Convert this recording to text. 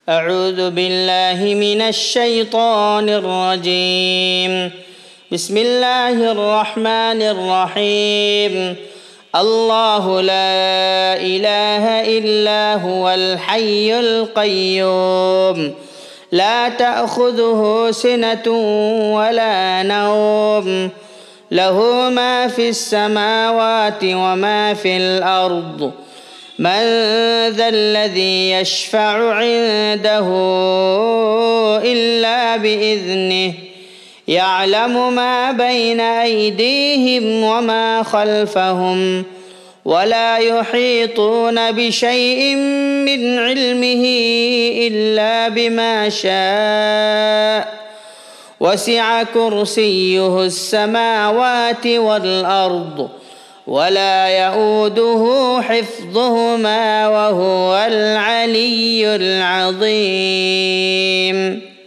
أعوذ بالله من الشيطان الرجيم. بسم الله الرحمن الرحيم. الله لا إله إلا هو الحي القيوم لا تأخذه سنة ولا نوم له ما في السماوات وما في الأرض من ذا الذي يشفع عنده إلا بإذنه يعلم ما بين أيديهم وما خلفهم ولا يحيطون بشيء من علمه إلا بما شاء وسع كرسيه السماوات والأرض ولا يؤوده حفظهما وهو العلي العظيم.